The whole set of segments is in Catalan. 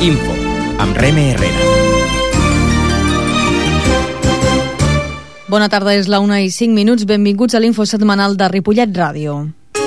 Info, amb Reme Herrera. Bona tarda, és la 1:05. Benvinguts a l'Info setmanal de Ripollet Ràdio.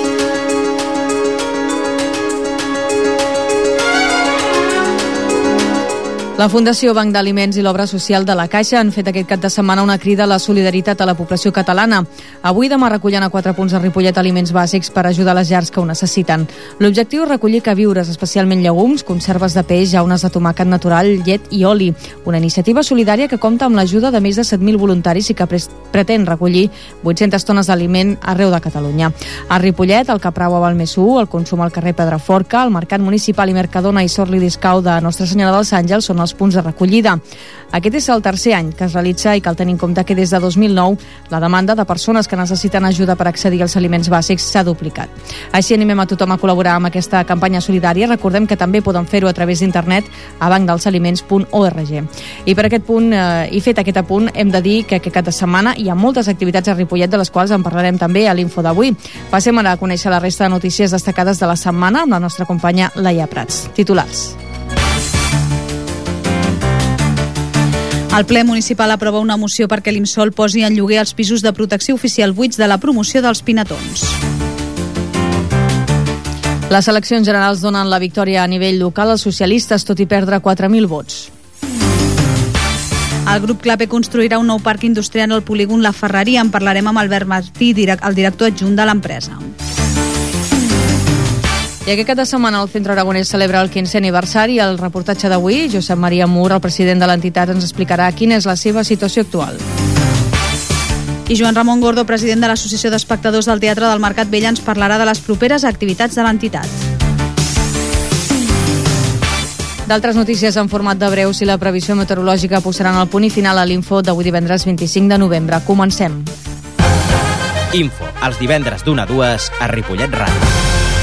La Fundació Banc d'Aliments i l'Obra Social de la Caixa han fet aquest cap de setmana una crida a la solidaritat a la població catalana. Avui demà recullen a 4 punts a Ripollet aliments bàsics per ajudar les llars que ho necessiten. L'objectiu és recollir queviures, especialment llegums, conserves de peix, jaunes de tomàquet natural, llet i oli. Una iniciativa solidària que compta amb l'ajuda de més de 7.000 voluntaris i que pretén recollir 800 tones d'aliment arreu de Catalunya. A Ripollet, el Caprau a Balmesú, el Consum al carrer Pedraforca, el Mercat Municipal i Mercadona i Sorli Discau de Nostra Senyora dels Àngels són els punts de recollida. Aquest és el tercer any que es realitza i cal tenir en compte que des de 2009 la demanda de persones que necessiten ajuda per accedir als aliments bàsics s'ha duplicat. Així animem a tothom a col·laborar amb aquesta campanya solidària. Recordem que també poden fer-ho a través d'internet a bancdelsaliments.org. I per aquest punt, i fet aquest apunt, hem de dir que aquest cap de setmana hi ha moltes activitats a Ripollet de les quals en parlarem també a l'Info d'avui. Passem ara a conèixer la resta de notícies destacades de la setmana amb la nostra companya Laia Prats. Titulars. El ple municipal aprova una moció perquè l'IMSOL posi en lloguer els pisos de protecció oficial buits de la promoció dels Pinatons. Les eleccions generals donen la victòria a nivell local als socialistes, tot i perdre 4.000 vots. El grup Clape construirà un nou parc industrial al polígon La Ferreria. En parlarem amb Albert Martí, el director adjunt de l'empresa. I aquest cap de setmana el Centre Aragonès celebra el 15è aniversari. El reportatge d'avui, Josep Maria Mur, el president de l'entitat, ens explicarà quina és la seva situació actual. I Joan Ramon Gordo, president de l'Associació d'Espectadors del Teatre del Mercat Vell, ens parlarà de les properes activitats de l'entitat. D'altres notícies en format de breus i la previsió meteorològica posaran el punt i final a l'Info d'avui divendres 25 de novembre. Comencem. Info, els divendres d'1 a 2 a Ripollet Ràdio.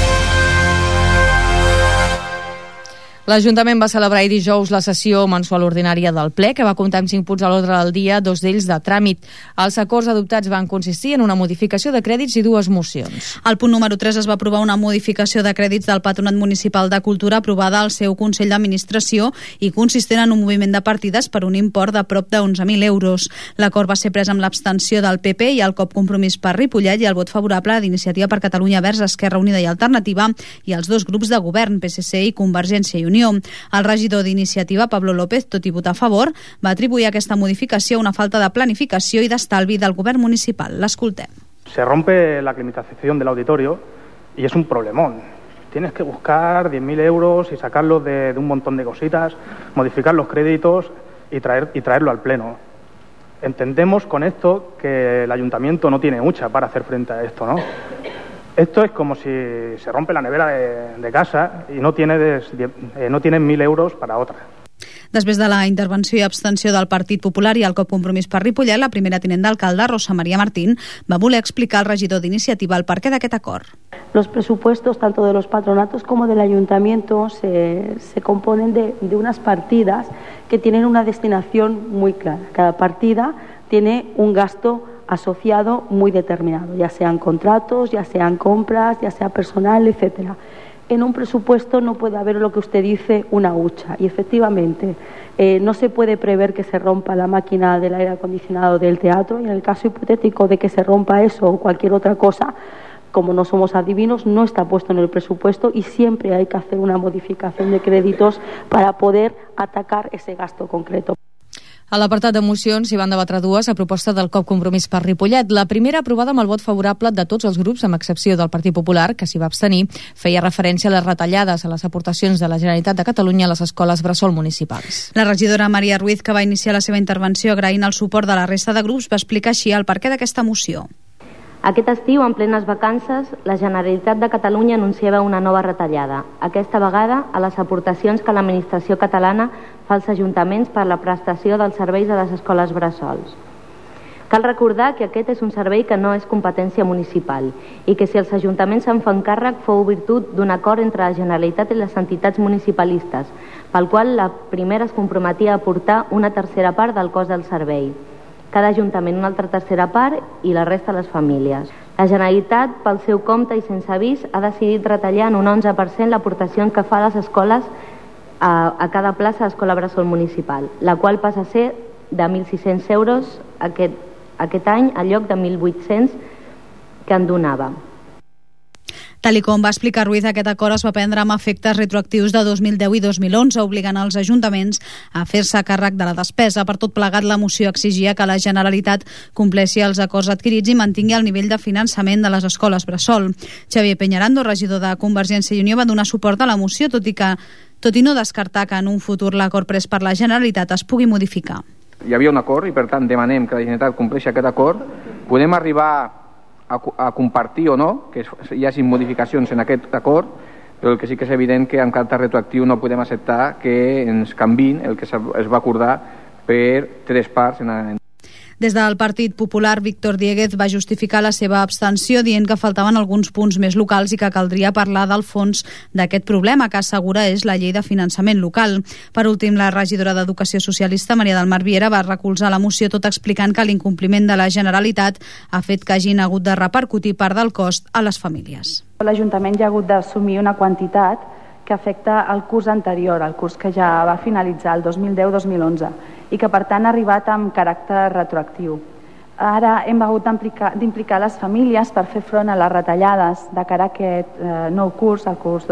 L'Ajuntament va celebrar ahir dijous la sessió mensual ordinària del ple, que va comptar amb 5 punts a l'ordre del dia, 2 d'ells de tràmit. Els acords adoptats van consistir en una modificació de crèdits i 2 mocions. Al punt número 3 es va aprovar una modificació de crèdits del Patronat Municipal de Cultura aprovada al seu Consell d'Administració i consistent en un moviment de partides per un import de prop de 11.000 euros. L'acord va ser pres amb l'abstenció del PP i el COP Compromís per Ripollet i el vot favorable d'Iniciativa per Catalunya Verds, Esquerra Unida i Alternativa i els 2 grups de govern, PSC i Convergència i Unió. El regidor d'Iniciativa, Pablo López, tot i votar a favor, va atribuir aquesta modificació a una falta de planificació i d'estalvi del govern municipal. L'escoltem. Se rompe la climatización del auditorio y es un problemón. Tienes que buscar 10.000 euros y sacarlos de un montón de cositas, modificar los créditos y traerlo al pleno. Entendemos con esto que el ayuntamiento no tiene mucha para hacer frente a esto, ¿no? Esto es como si se rompe la nevera de casa y no tienes 1.000 euros para otra. Després de la intervenció i abstenció del Partit Popular i el COP Compromís per Ripollet, la primera tinent d'alcalde, Rosa María Martín, va voler explicar al regidor d'Iniciativa el perquè d'aquest acord. Los presupuestos tanto de los patronatos como del ayuntamiento se componen de unas partidas que tienen una destinación muy clara. Cada partida tiene un gasto asociado muy determinado, ya sean contratos, ya sean compras, ya sea personal, etcétera. En un presupuesto no puede haber lo que usted dice, una hucha, y efectivamente no se puede prever que se rompa la máquina del aire acondicionado del teatro, y en el caso hipotético de que se rompa eso o cualquier otra cosa, como no somos adivinos, no está puesto en el presupuesto y siempre hay que hacer una modificación de créditos para poder atacar ese gasto concreto. A l'apartat de mocions hi van debatre 2 a proposta del COP Compromís per Ripollet. La primera, aprovada amb el vot favorable de tots els grups, amb excepció del Partit Popular, que s'hi va abstenir, feia referència a les retallades a les aportacions de la Generalitat de Catalunya a les escoles bressol municipals. La regidora Maria Ruiz, que va iniciar la seva intervenció agraint el suport de la resta de grups, va explicar així el perquè d'aquesta moció. Aquest estiu, en plenes vacances, la Generalitat de Catalunya anunciava una nova retallada, aquesta vegada a les aportacions que l'administració catalana fa als ajuntaments per la prestació dels serveis a les escoles bressols. Cal recordar que aquest és un servei que no és competència municipal i que si els ajuntaments se'n fan càrrec fou virtut d'un acord entre la Generalitat i les entitats municipalistes, pel qual la primera es comprometia a aportar una tercera part del cost del servei. Cada ajuntament una altra tercera part i la resta les famílies. La Generalitat, pel seu compte i sense avís, ha decidit retallar en un 11% l'aportació que fa a les escoles a cada plaça d'escola bressol municipal, la qual passa a ser de 1.600 euros aquest any al lloc de 1.800 que en donava. Tal com va explicar Ruiz, aquest acord es va prendre amb efectes retroactius de 2010 i 2011, obligant els ajuntaments a fer-se càrrec de la despesa. Per tot plegat, la moció exigia que la Generalitat compleixi els acords adquirits i mantingui el nivell de finançament de les escoles bressol. Xavier Peñarando, regidor de Convergència i Unió, va donar suport a la moció, tot i no descartar que en un futur l'acord pres per la Generalitat es pugui modificar. Hi havia un acord i, per tant, demanem que la Generalitat compleixi aquest acord. Podem arribar a compartir o no, que hi hagi modificacions en aquest acord, però el que sí que és evident que en caràcter retroactiu no podem acceptar que ens canviïn el que es va acordar per 3 parts en Des del Partit Popular, Víctor Dieguez va justificar la seva abstenció dient que faltaven alguns punts més locals i que caldria parlar del fons d'aquest problema, que assegura és la llei de finançament local. Per últim, la regidora d'Educació socialista, Maria del Mar Viera, va recolzar la moció tot explicant que l'incompliment de la Generalitat ha fet que hagin hagut de repercutir part del cost a les famílies. L'Ajuntament ja ha hagut d'assumir una quantitat que afecta el curs anterior, el curs que ja va finalitzar, el 2010-2011, i que per tant ha arribat amb caràcter retroactiu. Ara hem hagut d'implicar les famílies per fer front a les retallades de cara a aquest nou curs, el curs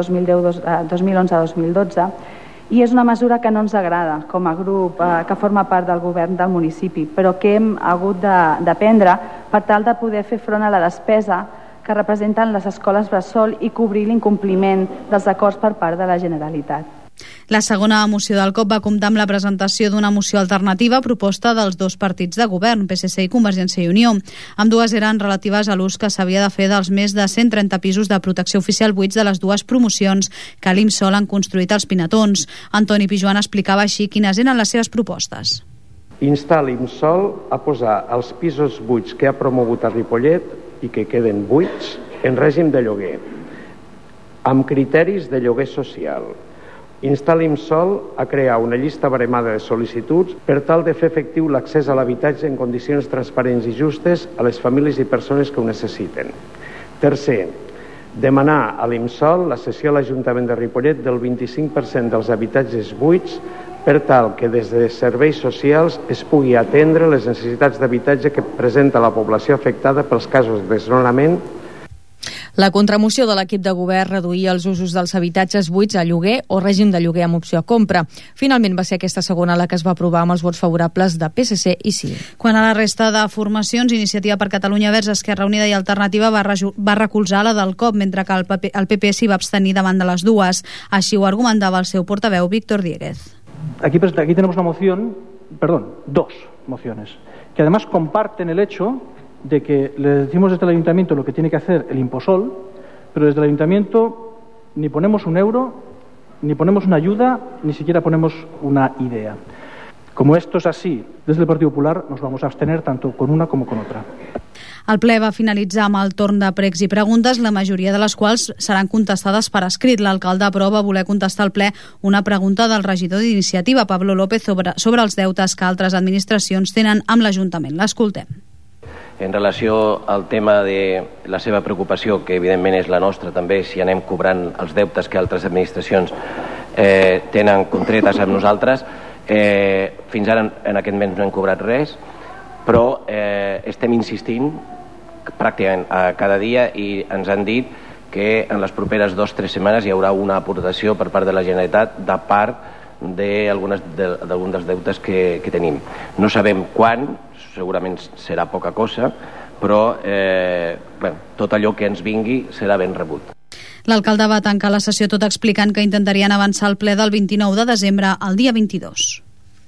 2011-2012, i és una mesura que no ens agrada com a grup que forma part del govern del municipi, però que hem hagut de prendre per tal de poder fer front a la despesa que representen les escoles bressol i cobrir l'incompliment dels acords per part de la Generalitat. La segona moció del COP va comptar amb la presentació d'una moció alternativa proposta dels dos partits de govern, PSC i Convergència i Unió. Ambdues eren relatives a l'ús que s'havia de fer dels més de 130 pisos de protecció oficial buits de les dues promocions que l'IMSOL han construït als Pinatons. Antoni Pijuan explicava així quines eren les seves propostes. Instar l'IMSOL a posar els pisos buits que ha promogut a Ripollet i que queden buits en règim de lloguer, amb criteris de lloguer social. Instar l'IMSOL a crear una llista baremada de sol·licituds per tal de fer efectiu l'accés a l'habitatge en condicions transparents i justes a les famílies i persones que ho necessiten. Tercer, demanar a l'IMSOL la cessió a l'Ajuntament de Ripollet del 25% dels habitatges buits per tal que des de serveis socials es pugui atendre les necessitats d'habitatge que presenta la població afectada pels casos de desnonament. La contramoció de l'equip de govern reduïa els usos dels habitatges buits a lloguer o règim de lloguer amb opció a compra. Finalment va ser aquesta segona la que es va aprovar amb els vots favorables de PSC i CiU. Quan a la resta de formacions, Iniciativa per Catalunya Verds, Esquerra Unida i Alternativa va recolzar la del COP, mentre que el PP s'hi va abstenir davant de les dues. Així ho argumentava el seu portaveu, Víctor Dieguez. Aquí tenemos dos mociones, que además comparten el hecho de que le decimos desde el Ayuntamiento lo que tiene que hacer el Imposol, pero desde el Ayuntamiento ni ponemos un euro, ni ponemos una ayuda, ni siquiera ponemos una idea. Como esto es así, desde el Partido Popular nos vamos a abstener tanto con una como con otra. El ple va finalitzar amb el torn de pregs i preguntes, la majoria de les quals seran contestades per escrit. L'alcalde aprova voler contestar al ple una pregunta del regidor d'Iniciativa, Pablo López, sobre els deutes que altres administracions tenen amb l'Ajuntament. L'escoltem. En relació al tema de la seva preocupació, que evidentment és la nostra també, si anem cobrant els deutes que altres administracions tenen contretes amb nosaltres, fins ara en aquest mes no hem cobrat res, però estem insistint pràcticament cada dia i ens han dit que en les properes 2 o 3 setmanes hi haurà una aportació per part de la Generalitat de part d'alguns dels deutes que tenim. No sabem quan, segurament serà poca cosa, però tot allò que ens vingui serà ben rebut. L'alcalde va tancar la sessió tot explicant que intentarien avançar el ple del 29 de desembre al dia 22.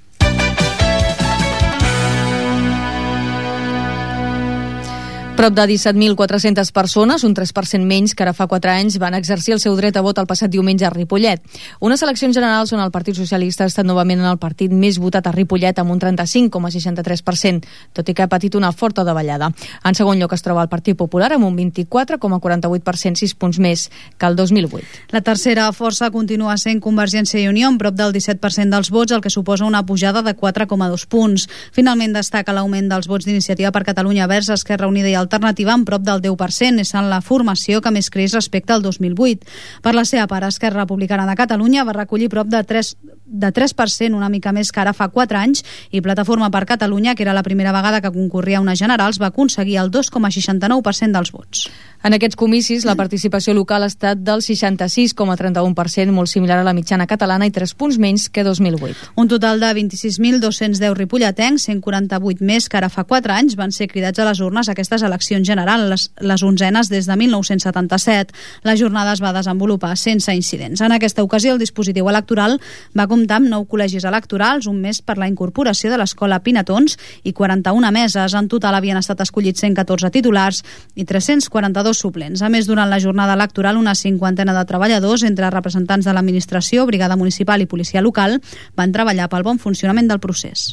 Prop de 17.400 persones, un 3% menys que ara fa 4 anys, van exercir el seu dret a vot el passat diumenge a Ripollet. Unes eleccions generals on el Partit Socialista ha estat novament en el partit més votat a Ripollet amb un 35,63%, tot i que ha patit una forta davallada. En segon lloc es troba el Partit Popular amb un 24,48%, 6 punts més que el 2008. La tercera força continua sent Convergència i Unió, amb prop del 17% dels vots, el que suposa una pujada de 4,2 punts. Finalment destaca l'augment dels vots d'Iniciativa per Catalunya Verds, Esquerra Unida i alternativa en prop del 10%, és en la formació que més creix respecte al 2008. Per la seva part, Esquerra Republicana de Catalunya va recollir prop de 3%, una mica més que ara fa 4 anys, i Plataforma per Catalunya, que era la primera vegada que concorria a unes generals, va aconseguir el 2,69% dels vots. En aquests comicis, la participació local ha estat del 66,31%, molt similar a la mitjana catalana i 3 punts menys que 2008. Un total de 26.210 ripolletens, 148 més que ara fa 4 anys, van ser cridats a les urnes a aquestes eleccions generals, les 11enes des de 1977. La jornada es va desenvolupar sense incidents. En aquesta ocasió, el dispositiu electoral va comptar amb 9 col·legis electorals, un més per la incorporació de l'escola Pinatons i 41 meses. En total havien estat escollits 114 titulars i 342 suplents. A més, durant la jornada electoral, una 50ena de treballadors, entre representants de l'administració, brigada municipal i policia local, van treballar pel bon funcionament del procés.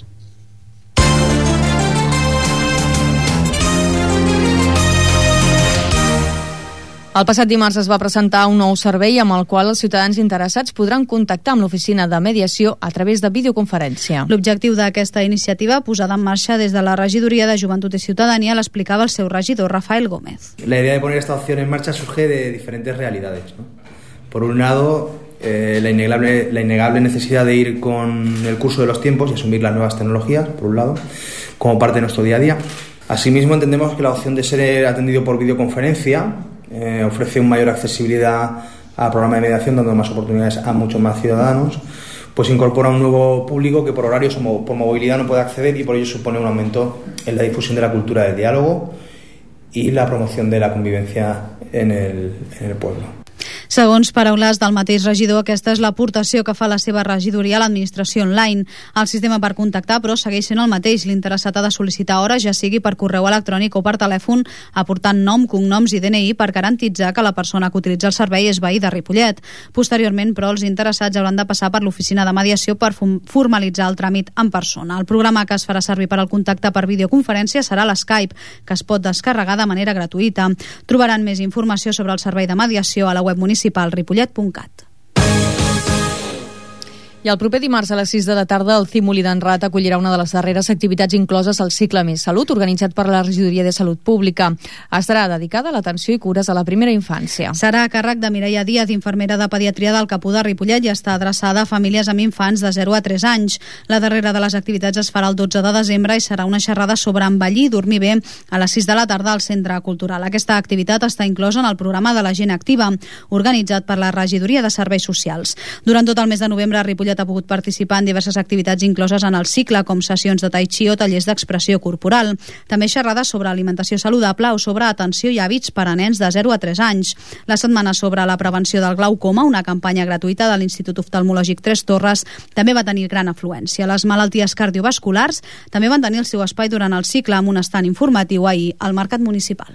El passat dimarts es va presentar un nou servei amb el qual els ciutadans interessats podran contactar amb l'oficina de mediació a través de videoconferència. L'objectiu d'aquesta iniciativa, posada en marxa des de la Regidoria de Joventut i Ciutadania, l'explicava el seu regidor, Rafael Gómez. La idea de poner esta opción en marcha surge de diferentes realidades, ¿no? Por un lado, la innegable necesidad de ir con el curso de los tiempos y asumir las nuevas tecnologías, por un lado, como parte de nuestro día a día. Asimismo, entendemos que la opción de ser atendido por videoconferencia ofrece una mayor accesibilidad al programa de mediación, dando más oportunidades a muchos más ciudadanos, pues incorpora un nuevo público que por horarios o por movilidad no puede acceder y por ello supone un aumento en la difusión de la cultura del diálogo y la promoción de la convivencia en el pueblo. Segons paraules del mateix regidor, aquesta és l'aportació que fa la seva regidoria a l'administració online. El sistema per contactar, però, segueix sent el mateix. L'interessat ha de sol·licitar hores, ja sigui per correu electrònic o per telèfon, aportant nom, cognoms i DNI per garantitzar que la persona que utilitza el servei és veí de Ripollet. Posteriorment, però, els interessats hauran de passar per l'oficina de mediació per formalitzar el tràmit en persona. El programa que es farà servir per al contacte per videoconferència serà l'Skype, que es pot descarregar de manera gratuïta. Trobaran més informació sobre el servei de mediació a la web municipal ripollet.cat. I el proper dimarts a les 6 de la tarda el CIM Molí d'en Rat acollirà una de les darreres activitats incloses al cicle Més Salut, organitzat per la Regidoria de Salut Pública. Estarà dedicada a l'atenció i cures a la primera infància. Serà a càrrec de Mireia Díaz, infermera de pediatria del Capú de Ripollet, i està adreçada a famílies amb infants de 0 a 3 anys. La darrera de les activitats es farà el 12 de desembre i serà una xerrada sobre envellir i dormir bé a les 6 de la tarda al Centre Cultural. Aquesta activitat està inclosa en el programa de la Gent Activa, organitzat per la Regidoria de Serveis Socials. Durant tot el mes de novembre, a Ripollet ha pogut participar en diverses activitats incloses en el cicle, com sessions de tai chi o tallers d'expressió corporal. També xerrades sobre alimentació saludable o sobre atenció i hàbits per a nens de 0 a 3 anys. La setmana sobre la prevenció del glaucoma, una campanya gratuïta de l'Institut Oftalmològic Tres Torres, també va tenir gran afluència. Les malalties cardiovasculars també van tenir el seu espai durant el cicle amb un estand informatiu ahir al Mercat Municipal.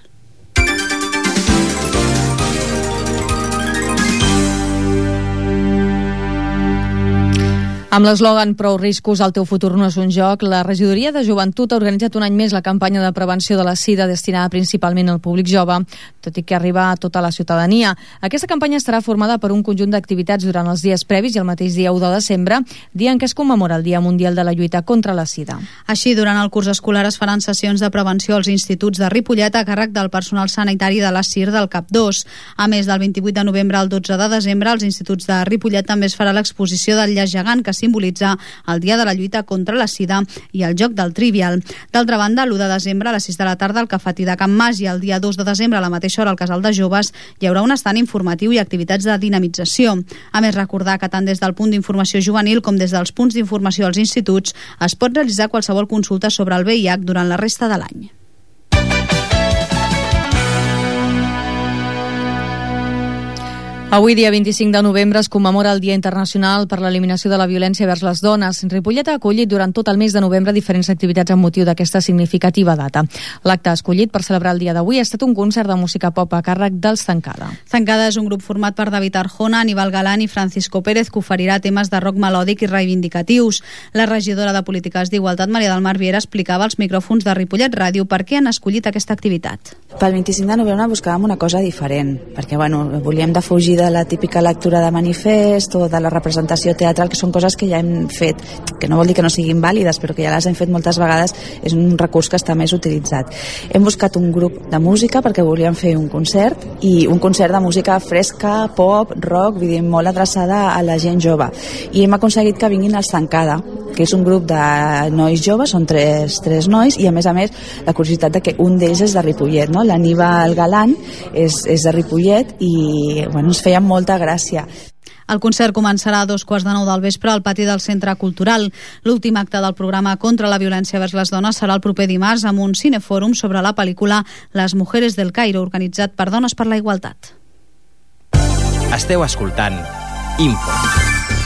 Amb l'eslògan "Prou riscos, el teu futur no és un joc", la Regidoria de Joventut ha organitzat un any més la campanya de prevenció de la sida destinada principalment al públic jove, tot i que arriba a tota la ciutadania. Aquesta campanya estarà formada per un conjunt d'activitats durant els dies previs i el mateix dia 1 de desembre, dia en què es commemora el Dia Mundial de la Lluita contra la Sida. Així, durant el curs escolar es faran sessions de prevenció als instituts de Ripollet a càrrec del personal sanitari de la CIR del CAP 2. A més, del 28 de novembre al 12 de desembre, als instituts de Ripollet també es farà l'exposició del llaç gegant, que simbolitza el Dia de la Lluita contra la Sida, i el joc del Trivial. D'altra banda, l'1 de desembre a les 6 de la tarda al Cafetí de Can Mas i el dia 2 de desembre a la mateixa hora al Casal de Joves hi haurà un estand informatiu i activitats de dinamització. A més, recordar que tant des del punt d'informació juvenil com des dels punts d'informació als instituts es pot realitzar qualsevol consulta sobre el VIH durant la resta de l'any. Avui, dia 25 de novembre, es commemora el Dia Internacional per l'Eliminació de la Violència vers les Dones. Ripollet ha acollit durant tot el mes de novembre diferents activitats amb motiu d'aquesta significativa data. L'acte escollit per celebrar el dia d'avui ha estat un concert de música pop a càrrec dels Zancada. Zancada és un grup format per David Arjona, Aníbal Galán i Francisco Pérez, que oferirà temes de rock melòdic i reivindicatius. La regidora de Polítiques d'Igualtat, Maria del Mar Viera, explicava als micròfons de Ripollet Ràdio per què han escollit aquesta activitat. Pel 25 de novembre buscàvem una cosa diferent, perquè volíem defugir de la típica lectura de manifest o de la representació teatral, que són coses que ja hem fet, que no vol dir que no siguin vàlides, però que ja les hem fet moltes vegades, és un recurs que està més utilitzat. Hem buscat un grup de música perquè volíem fer un concert, i un concert de música fresca, pop, rock, vull dir, molt adreçada a la gent jove. I hem aconseguit que vinguin els Zancada, que és un grup de nois joves, són tres nois, i a més, la curiositat de que un d'ells és de Ripollet, no? L'Aníbal Galant és de Ripollet i bueno, ens feia molta gràcia. El concert començarà a 2:15 del vespre al pati del Centre Cultural. L'últim acte del programa contra la violència vers les dones serà el proper dimarts amb un cinefòrum sobre la pel·lícula Les mujeres del Cairo, organitzat per Dones per la Igualtat. Esteu escoltant Info.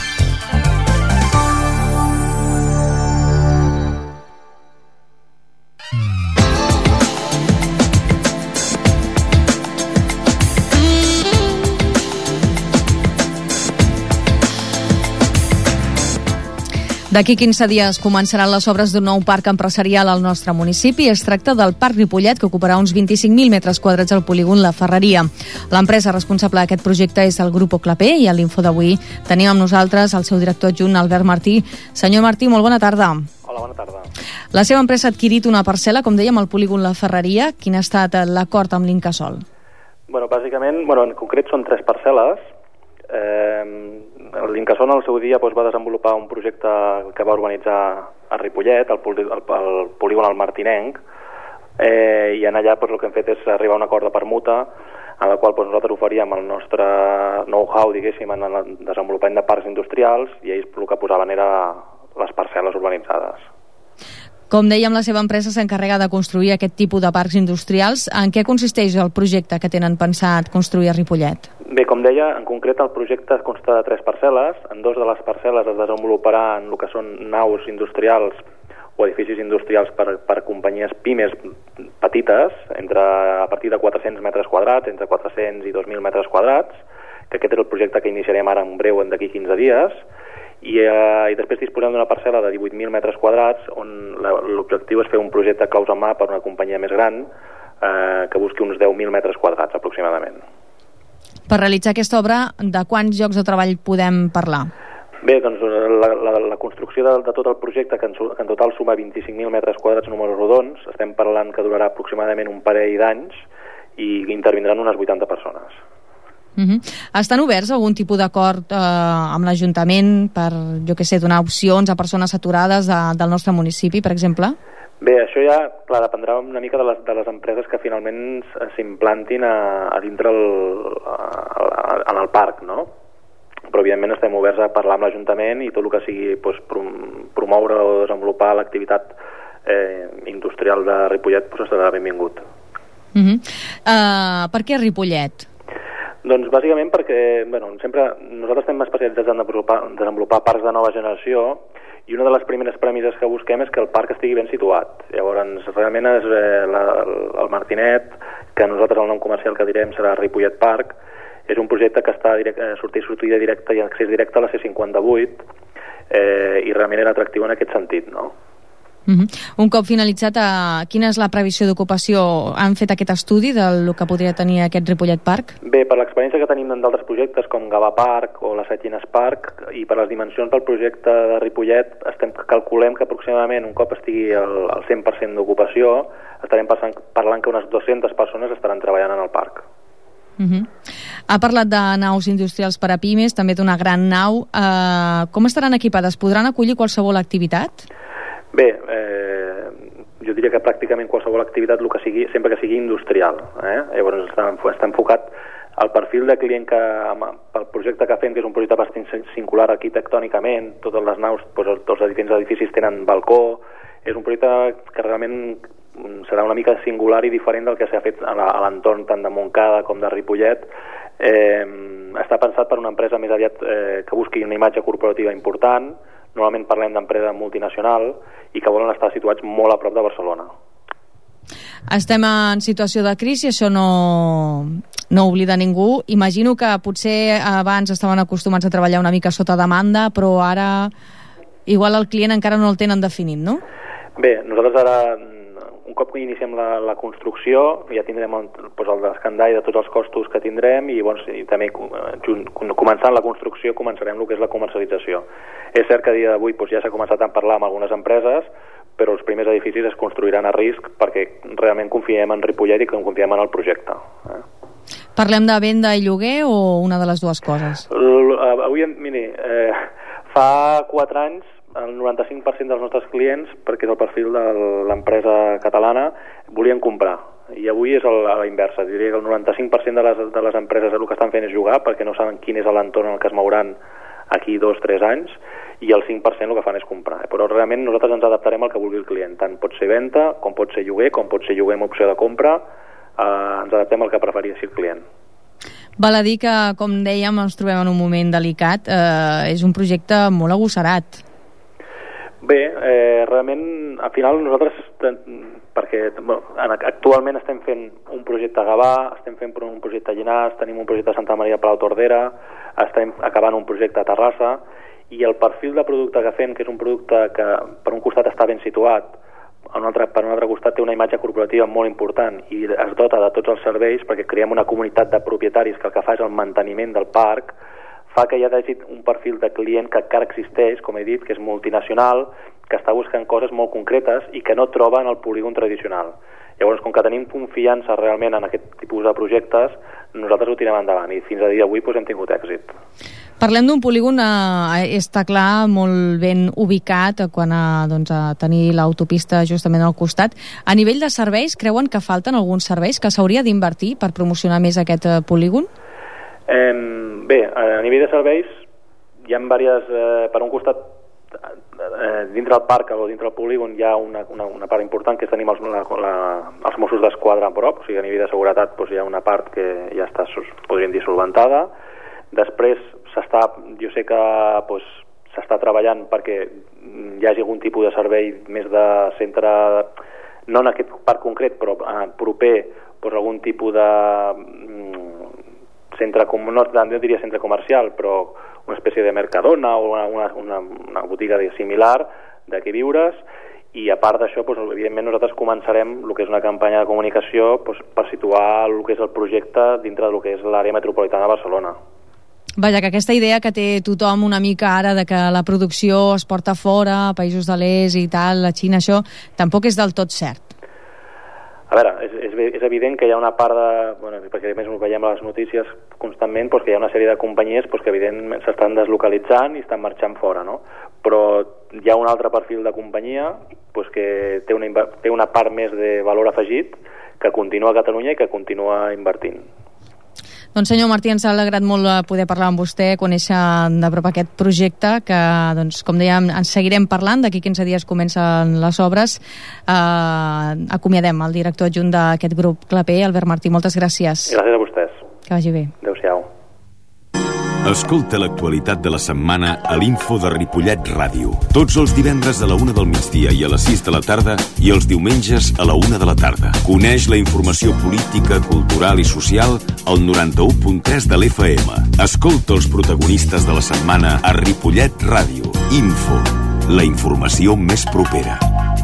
D'aquí 15 dies començaran les obres d'un nou parc empresarial al nostre municipi. Es tracta del Parc Ripollet, que ocuparà uns 25.000 metres quadrats al polígon La Ferreria. L'empresa responsable d'aquest projecte és el Grupo Clapé, i a l'Info d'avui tenim amb nosaltres el seu director adjunt, Albert Martí. Senyor Martí, molt bona tarda. Hola, bona tarda. La seva empresa ha adquirit una parcel·la, com dèiem, al polígon La Ferreria. Quin ha estat l'acord amb l'Incasòl? Bàsicament, en concret són 3 parcel·les. L'Incasòl en el seu dia va desenvolupar un projecte que va urbanitzar a Ripollet, el polígon al Martinenc, i en allà el que hem fet és arribar a un acord de permuta en la qual nosaltres oferíem el nostre know-how, diguéssim, en el desenvolupament de parcs industrials, i ells el que posaven era les parcel·les urbanitzades. Com dèiem, la seva empresa s'encarrega de construir aquest tipus de parcs industrials. En què consisteix el projecte que tenen pensat construir a Ripollet? Bé, com deia, en concret el projecte consta de 3 parcel·les. En 2 de les parcel·les es desenvoluparà en el que són naus industrials o edificis industrials per companyies pimes petites, a partir de 400 metres quadrats, entre 400 i 2.000 metres quadrats, que aquest és el projecte que iniciarem ara en breu, d'aquí 15 dies, i després disposem d'una parcel·la de 18.000 metres quadrats on l'objectiu és fer un projecte claus en mà per una companyia més gran que busqui uns 10.000 metres quadrats aproximadament. Per realitzar aquesta obra, de quants llocs de treball podem parlar? Bé, doncs la construcció de tot el projecte, que en total suma 25.000 metres quadrats números rodons, estem parlant que durarà aproximadament un parell d'anys i intervindran unes 80 persones. Estan oberts a algun tipus d'acord amb l'Ajuntament per, donar opcions a persones aturades del nostre municipi, per exemple? Bé, això ja, clar, dependrà una mica de les empreses que finalment s'implantin a dintre en el parc, no? Però evidentment estem oberts a parlar amb l'Ajuntament i tot el que sigui promoure o desenvolupar l'activitat industrial de Ripollet estarà benvingut. Per què Ripollet? Doncs bàsicament perquè nosaltres estem especialitzats en desenvolupar parcs de nova generació, i una de les primeres premisses que busquem és que el parc estigui ben situat. Llavors, realment és el Martinet, que nosaltres el nom comercial que direm serà Ripollet Park, és un projecte que està sortida directa i accés directe a la C58, i realment era atractiu en aquest sentit, no? Un cop finalitzat, quina és la previsió d'ocupació? Han fet aquest estudi del que podria tenir aquest Ripollet Park? Bé, per l'experiència que tenim d'altres projectes com Gavà Park o la Set Llines Park, i per les dimensions del projecte de Ripollet, calculem que aproximadament un cop estigui al 100% d'ocupació, estarem parlant que unes 200 persones estaran treballant en el parc. Ha parlat de naus industrials per a pimes, també d'una gran nau. Com estaran equipades? Podran acollir qualsevol activitat? Bé, jo diria que pràcticament qualsevol activitat, sempre que sigui industrial. Llavors està enfocat al perfil de client pel projecte que fem, que és un projecte bastant singular arquitectònicament. Totes les naus, tots els diferents edificis tenen balcó. És un projecte que realment serà una mica singular i diferent del que s'ha fet a l'entorn tant de Montcada com de Ripollet. Està pensat per una empresa més aviat que busqui una imatge corporativa important. Normalment parlem d'empresa multinacional i que volen estar situats molt a prop de Barcelona. Estem en situació de crisi, això no oblida ningú. Imagino que potser abans estaven acostumats a treballar una mica sota demanda, però ara igual el client encara no el tenen definit, no? Bé, nosaltres ara un cop que iniciem la construcció ja tindrem el descandall de tots els costos que tindrem i també començant la construcció començarem el que és la comercialització. És cert que a dia d'avui ja s'ha començat a parlar amb algunes empreses, però els primers edificis es construiran a risc perquè realment confiem en Ripollet i confiem en el projecte. Parlem de venda i lloguer o una de les dues coses? Avui, miri, fa 4 anys el 95% dels nostres clients, perquè és el perfil de l'empresa catalana, volien comprar. I avui és a la inversa. Diria que el 95% de les empreses el que estan fent és jugar perquè no saben quin és l'entorn en el que es mouran aquí 2-3 anys i el 5% el que fan és comprar. Però realment nosaltres ens adaptarem al que vulgui el client. Tant pot ser venda, com pot ser lloguer, com pot ser lloguer amb opció de compra. Ens adaptem al que prefereixi el client. Val a dir que, com dèiem, ens trobem en un moment delicat. És un projecte molt agosserat. Bé, realment, al final nosaltres, perquè actualment estem fent un projecte a Gavà, estem fent un projecte a Llinars, tenim un projecte a Santa Maria Palau Tordera, estem acabant un projecte a Terrassa, i el perfil de producte que fem, que és un producte que per un costat està ben situat, per un altre costat té una imatge corporativa molt important i es dota de tots els serveis perquè creem una comunitat de propietaris que el que fa és el manteniment del parc, fa que hi hagi un perfil de client que encara existeix, com he dit, que és multinacional, que està buscant coses molt concretes i que no troba en el polígon tradicional. Llavors, com que tenim confiança realment en aquest tipus de projectes, nosaltres ho tirem endavant i fins a dia d'avui hem tingut èxit. Parlem d'un polígon, està clar, molt ben ubicat quan a tenir l'autopista justament al costat. A nivell de serveis, creuen que falten alguns serveis que s'hauria d'invertir per promocionar més aquest polígon? Bé, a nivell de serveis hi ha diverses, per un costat dintre del parc o dintre del polígon hi ha una part important que tenim els Mossos d'Esquadra a prop, o sigui a nivell de seguretat hi ha una part que ja està, podríem dir, solventada. Després jo sé que s'està treballant perquè hi hagi algun tipus de servei més de centre, no en aquest parc concret però proper, algun tipus de centre, no diria centre comercial, però una espècie de Mercadona o una botiga similar de què viures, i a part d'això, evidentment nosaltres començarem el que és una campanya de comunicació per situar el que és el projecte dintre del que és l'àrea metropolitana de Barcelona. Vaja, que aquesta idea que té tothom una mica ara de que la producció es porta fora, a països de l'est i tal, la Xina, això tampoc és del tot cert. A veure, és evident que hi ha una part perquè a més ho veiem a les notícies constantment, que hi ha una sèrie de companyies que evidentment s'estan deslocalitzant i estan marxant fora, no? Però hi ha un altre perfil de companyia que té una part més de valor afegit, que continua a Catalunya i que continua invertint. Doncs senyor Martí, ens ha alegrat molt poder parlar amb vostè, conèixer de prop aquest projecte que, com dèiem, ens seguirem parlant. D'aquí 15 dies comencen les obres. Acomiadem el director adjunt d'aquest grup Clapé, Albert Martí. Moltes gràcies. Gràcies a vostès. Que vagi bé. Adéu-siau. Escolta l'actualitat de la setmana a l'Info de Ripollet Ràdio. Tots els divendres a la 1 del migdia i a les 6 de la tarda i els diumenges a la 1 de la tarda. Coneix la informació política, cultural i social al 91.3 de l'FM. Escolta els protagonistes de la setmana a Ripollet Ràdio. Info, la informació més propera.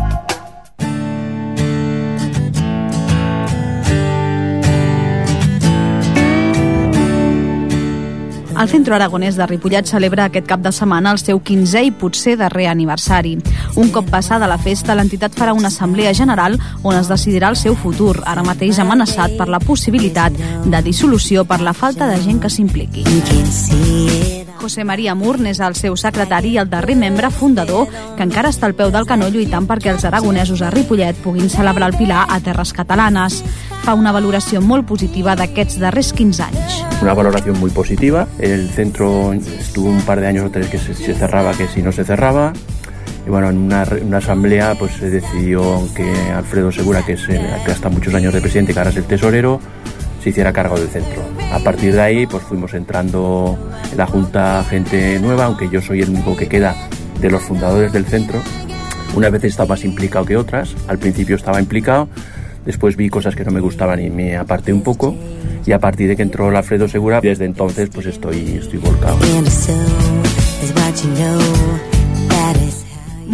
El Centre Aragonès de Ripollet celebra aquest cap de setmana el seu 15è i potser darrer aniversari. Un cop passada la festa, l'entitat farà una assemblea general on es decidirà el seu futur, ara mateix amenaçat per la possibilitat de dissolució per la falta de gent que s'impliqui. José María Murn és el seu secretari i el darrer membre fundador que encara està al peu del canó lluitant perquè els aragonesos a Ripollet puguin celebrar el Pilar a terres catalanes. Fa una valoració molt positiva d'aquests darrers 15 anys. Una valoración muy positiva. El centro estuvo un par de años o 3 que se cerraba, que si no se cerraba. Y bueno, en una asamblea pues se decidió que Alfredo Segura, que hasta muchos años de presidente, que ahora es el tesorero, se hiciera cargo del centro. A partir de ahí pues fuimos entrando en la junta gente nueva, aunque yo soy el único que queda de los fundadores del centro. Unas veces estaba más implicado que otras. Al principio estaba implicado, después vi cosas que no me gustaban y me aparté un poco, y a partir de que entró Alfredo Segura, desde entonces pues estoy volcado.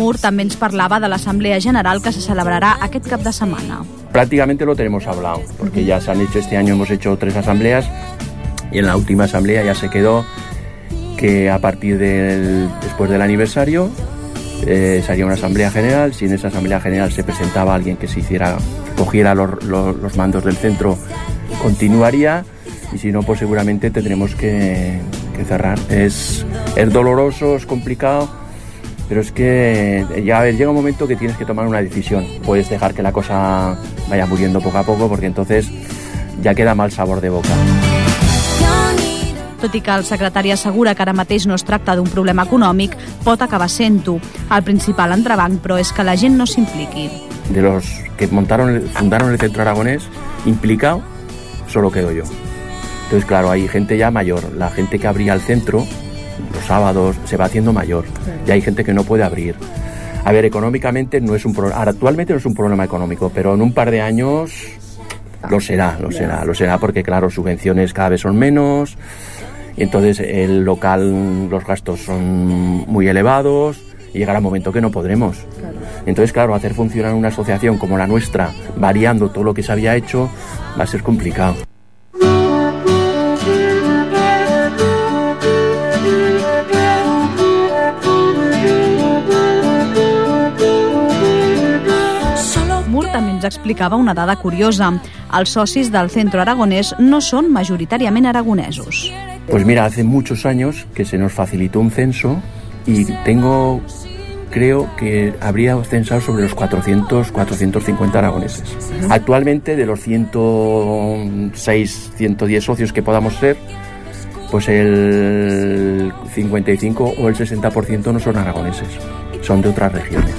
Mur també ens parlava de l'Assemblea General que se celebrarà aquest cap de setmana. Prácticamente lo tenemos hablado, porque ya se han hecho este año, hemos hecho 3 asambleas y en la última asamblea ya se quedó que a partir después del aniversario se haría una asamblea general. Si en esa asamblea general se presentaba alguien que cogiera los mandos del centro, continuaría, y si no, pues seguramente tendremos que cerrar. Es doloroso, es complicado, pero es que llega un momento que tienes que tomar una decisión. Puedes dejar que la cosa vaya muriendo poco a poco, porque entonces ya queda mal sabor de boca. Tot i que el secretari assegura que ara mateix no es tracta d'un problema econòmic, pot acabar sent-ho. El principal entrebanc, però, és que la gent no s'impliqui. De los que fundaron el Centro Aragonés, implicado, solo quedo yo. Entonces, claro, hay gente ya mayor. La gente que abría el centro los sábados se va haciendo mayor. Y hay gente que no puede abrir. A ver, económicamente no es un problema. Actualmente no es un problema económico, pero en un par de años lo será, porque, claro, subvenciones cada vez son menos. Y entonces el local, los gastos son muy elevados y llegará un momento que no podremos. Claro. Entonces, claro, hacer funcionar una asociación como la nuestra, variando todo lo que se había hecho, va a ser complicado. També ens explicava una dada curiosa. Els socis del Centro Aragonés no són majoritàriament aragonesos. Pues mira, hace muchos años que se nos facilitó un censo y creo que habría censado sobre los 450 aragoneses. Actualmente, de los 106, 110 socios que podamos ser, pues el 55 o el 60% no son aragoneses, son de otras regiones.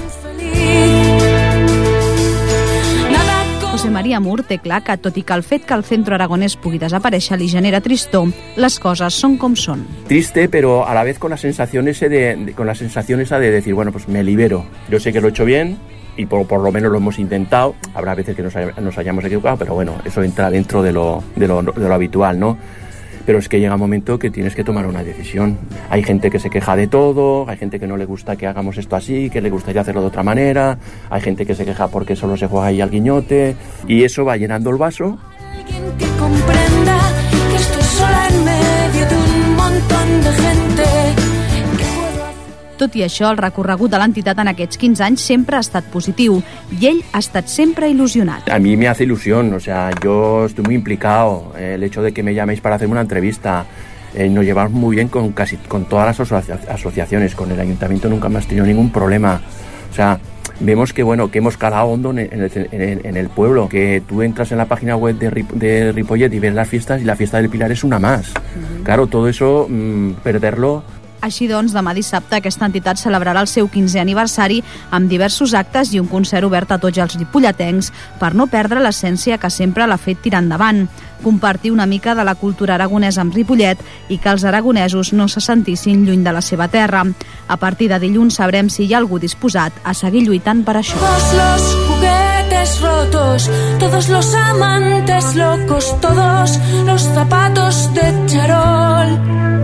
José María Mur té clar que, tot i que el fet que el Centro Aragonés pugui desaparèixer li genera tristor, les coses són com són. Triste, pero a la vez con la sensación esa de decir, bueno, pues me libero. Yo sé que lo he hecho bien y por lo menos lo hemos intentado. Habrá veces que nos hayamos equivocado, pero bueno, eso entra dentro de lo habitual, ¿no? Pero es que llega un momento que tienes que tomar una decisión. Hay gente que se queja de todo, hay gente que no le gusta que hagamos esto así, que le gustaría hacerlo de otra manera, hay gente que se queja porque solo se juega ahí al guiñote, y eso va llenando el vaso. Alguien que comprenda que estoy sola en medio de un montón de gente. Tot i això, el recorregut de l'entitat en aquests 15 anys sempre ha estat positiu i ell ha estat sempre il·lusionat. A mí me hace ilusión, o sea, yo estoy muy implicado. El hecho de que me llaméis para hacerme una entrevista, nos llevamos muy bien con todas las asociaciones. Con el ayuntamiento nunca hemos tenido ningún problema. O sea, vemos que hemos calado hondo en el pueblo, que tú entras en la página web de Ripollet y ves las fiestas, y la fiesta del Pilar es una más. Claro, todo eso, perderlo. Així doncs, demà dissabte aquesta entitat celebrarà el seu 15è aniversari amb diversos actes i un concert obert a tots els ripolletencs per no perdre l'essència que sempre l'ha fet tirar endavant, compartir una mica de la cultura aragonesa amb Ripollet i que els aragonesos no se sentissin lluny de la seva terra. A partir de dilluns sabrem si hi ha algú disposat a seguir lluitant per això. Todos los juguetes rotos, todos los amantes locos, todos los zapatos de charol,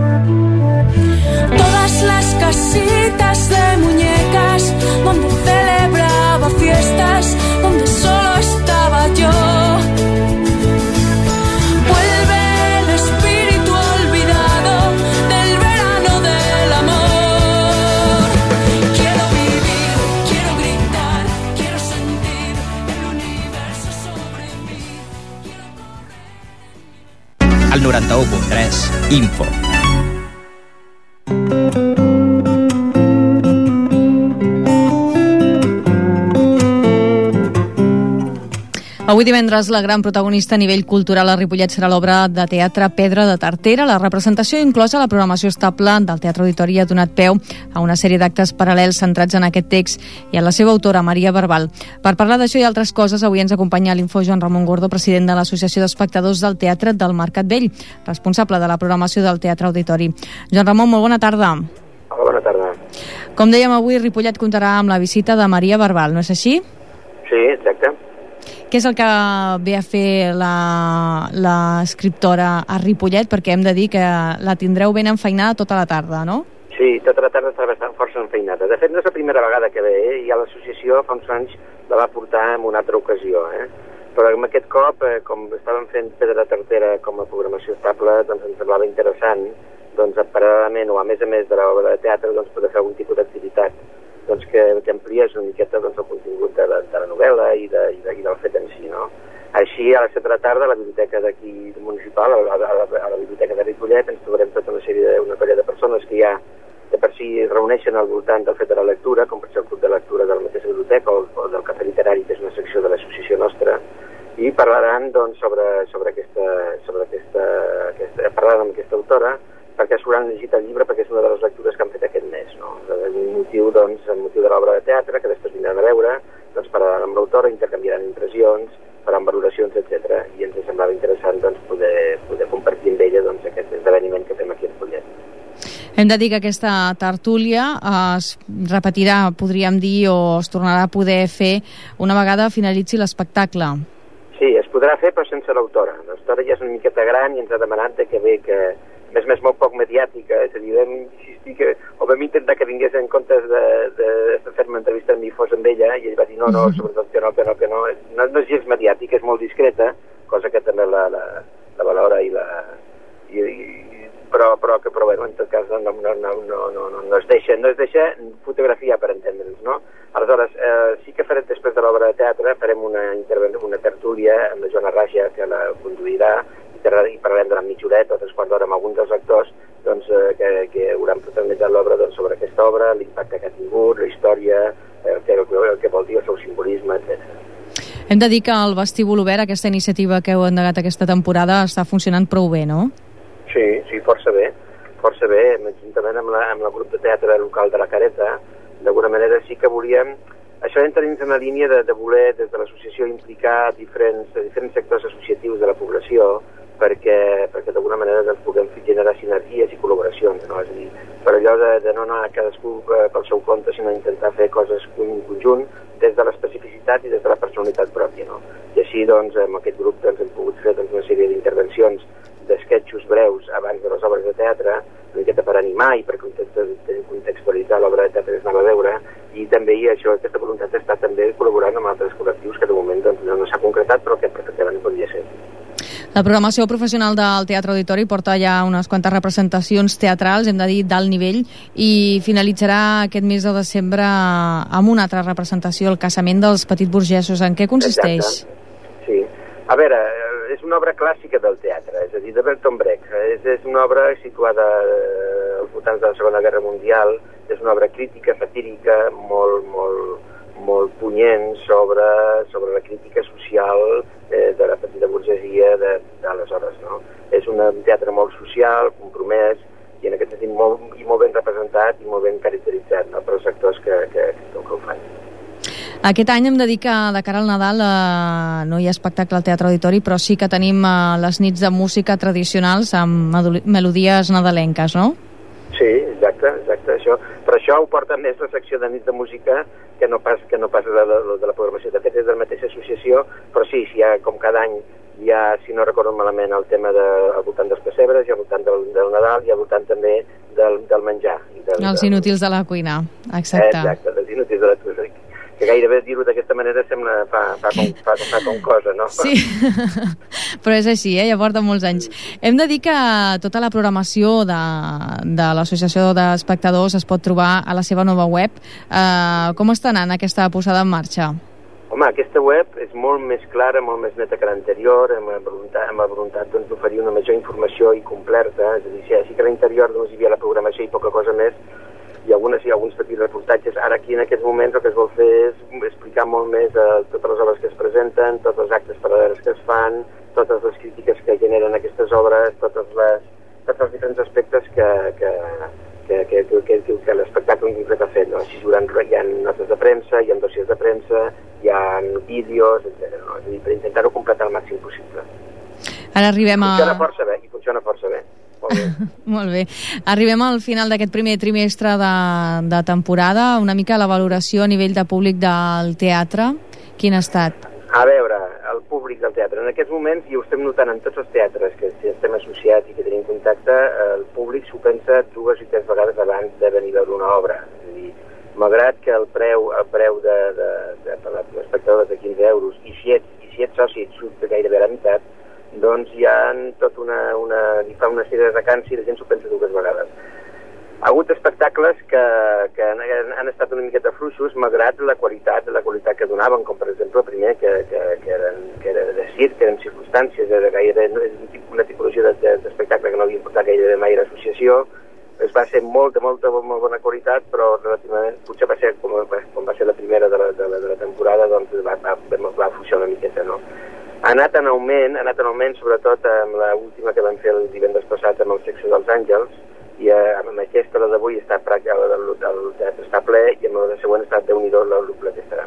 todas las casitas de muñecas donde celebraba fiestas, donde solo estaba yo. Vuelve el espíritu olvidado del verano del amor. Quiero vivir, quiero gritar, quiero sentir el universo sobre mí. Al 91.3, Info. Avui divendres la gran protagonista a nivell cultural a Ripollet serà l'obra de teatre Pedra de Tartera. La representació inclosa la programació estable del Teatre Auditori ha donat peu a una sèrie d'actes paral·lels centrats en aquest text i en la seva autora, Maria Barbal. Per parlar d'això i altres coses, avui ens acompanya a l'Info Joan Ramon Gordo, president de l'Associació d'Espectadors del Teatre del Mercat Vell, responsable de la programació del Teatre Auditori. Joan Ramon, molt bona tarda. Hola, bona tarda. Com dèiem, avui Ripollet comptarà amb la visita de Maria Barbal, no és així? Sí, exacte. Què és el que ve a fer l'escriptora a Ripollet? Perquè hem de dir que la tindreu ben enfeinada tota la tarda, no? Sí, Sí, tota la tarda està bastant força enfeinada. De fet, no és la primera vegada que ve, i a l'associació fa uns anys la va portar en una altra ocasió, Però en aquest cop, com estàvem fent Pedra Tartera com a programació estable, doncs ens semblava interessant, doncs paral·lelament o a més de l'obra de teatre, doncs poder fer algun tipus d'activitat que ampliés una miqueta el contingut de la novel·la i del fet en si, no? Així, a les 7 de la tarda, a la biblioteca d'aquí municipal, a la biblioteca de Ripollet, ens trobarem tota una colla de persones que ja de per si es reuneixen al voltant del fet de la lectura, com per ser el club de lectura de la mateixa biblioteca o del cafè literari, que és una secció de l'associació nostra, i parlaran doncs, sobre parlaran amb aquesta autora, perquè s'hauran llegit el llibre, perquè és una de les lectures que han fet aquest mes, no? El motiu de l'obra de teatre, que després vindran a veure, doncs parlaran amb l'autora, intercanviaran impressions, faran valoracions, etc. I ens semblava interessant doncs, poder compartir amb ella doncs, aquest esdeveniment que fem aquí a Ripollet. Hem de dir que aquesta tertúlia es repetirà, podríem dir, o es tornarà a poder fer una vegada finalitzi l'espectacle. Sí, es podrà fer, però sense l'autora. L'autora ja és una miqueta gran i ens ha demanat que ve que a més molt poc mediàtica, és a dir, vam insistir que, o vam intentar que vingués en comptes de fer-me entrevista amb mi fos amb ella, i ell va dir no, sobretot que no, no és gens mediàtica, és molt discreta, cosa que també la valora però bueno, en tot cas no es deixa fotografiar, per entendre'ns, no? Aleshores, sí que farem després de l'obra de teatre, farem una tertúlia amb la Joana Raja, que la conduirà, i parlarem de la mitja horeta o 3/4 d'hora amb alguns dels actors doncs, que hauran protagonitzat l'obra doncs, sobre aquesta obra, l'impacte que ha tingut, la història, el que vol dir, el seu simbolisme, etc. Hem de dir que el Vestíbul Obert, aquesta iniciativa que heu endegat aquesta temporada, està funcionant prou bé, no? Sí, força bé, juntament amb la grup de teatre local de la Careta. D'alguna manera sí que volíem, això entra dins una línia de voler des de l'associació implicar diferents sectors associatius de la població perquè d'alguna manera doncs, puguem generar sinergies i col·laboracions, no? És a dir, per allò de no anar cadascú pel seu compte, sinó intentar fer coses en conjunt des de l'especificitat i des de la personalitat pròpia, no? I així doncs amb aquest grup doncs, hem pogut fer doncs, una sèrie d'intervencions d'esquetxos breus abans de les obres de teatre, una miqueta per animar i per contextualitzar l'obra de teatre que es anava a veure, i també aquesta voluntat està també col·laborant amb altres col·lectius que de moment doncs, no s'ha concretat però que perfectament podria ser. La programació professional del Teatre Auditori porta ja unes quantes representacions teatrals, hem de dir, d'alt nivell, i finalitzarà aquest mes de desembre amb una altra representació, el casament dels petits burgesos. En què consisteix? Exacte. Sí. A veure, és una obra clàssica del teatre, és a dir, de Bertolt Brecht. És una obra situada als voltants de la Segona Guerra Mundial, és una obra crítica, satírica, molt punyent sobre la crítica social de la petita burgesia d'aleshores, no? És un teatre molt social, compromès, i en aquest sentit molt ben representat i molt ben caracteritzat, no? Per els actors que ho fan. Aquest any hem de dir que de cara al Nadal no hi ha espectacle al Teatre Auditori, però sí que tenim les nits de música tradicionals amb melodies nadalenques, no? Sí, exacte, això. Però això ho porta més la secció de nits de música que no pas de la programació. De fet, és de la mateixa associació, però sí, com cada any hi ha, si no recordo malament, el tema al voltant dels pessebres, i al voltant del Nadal, i al voltant també del menjar. Els inútils de la cuina, exacte. Exacte, els inútils de la cuina. Que gairebé dir-ho d'aquesta manera sembla fa com cosa, no? Sí, però és així, ja porta molts anys. Hem de dir que tota la programació de l'Associació d'Espectadors es pot trobar a la seva nova web. Com està anant aquesta posada en marxa? Home, aquesta web és molt més clara, molt més neta que l'anterior, amb la voluntat d'oferir una major informació i completa. És a dir, sí que a l'interior hi havia la programació i poca cosa més, i alguns petits reportatges. Ara aquí en aquests moments el que es vol fer és explicar molt més totes les obres que es presenten, tots els actes paral·lels que es fan, totes les crítiques que generen aquestes obres, tots els diferents aspectes que l'espectacle en concret ha fet, no? Així hi ha notes de premsa, hi ha dossiers de premsa, hi ha vídeos, etc. No? És a dir, per intentar-ho completar el màxim possible. Ara arribem Funciona força bé. Molt bé. Arribem al final d'aquest primer trimestre de temporada. Una mica la valoració a nivell de públic del teatre. Quin ha estat? A veure, el públic públic del teatre. En aquests moments, i ho estem notant en tots els teatres que estem associats i que tenim contacte, el públic s'ho pensa 2 i 3 vegades abans de venir a veure una obra. És a dir, malgrat que el preu per l'espectador és de 15 euros, i si ets soci et surt gairebé a la meitat, doncs hi ha hi fa una sèrie de vacants i la gent s'ho pensa 2 vegades. Ha hagut espectacles que han estat una miqueta fluixos, malgrat la qualitat que donaven, com per exemple el primer, que era de circ, que eren circumstàncies, era gairebé una tipologia d'espectacle que no havia portat gairebé mai a l'associació. Va ser molt bona qualitat, però relativament, potser va ser com va ser la primera de la temporada, doncs va funcionar una miqueta, no? Ha anat en augment, sobretot amb l'última que vam fer el divendres passat amb el Secció dels Àngels, i amb aquesta, la d'avui, el teatre està ple, i amb la següent està Déu-n'hi-do el ple que estarà.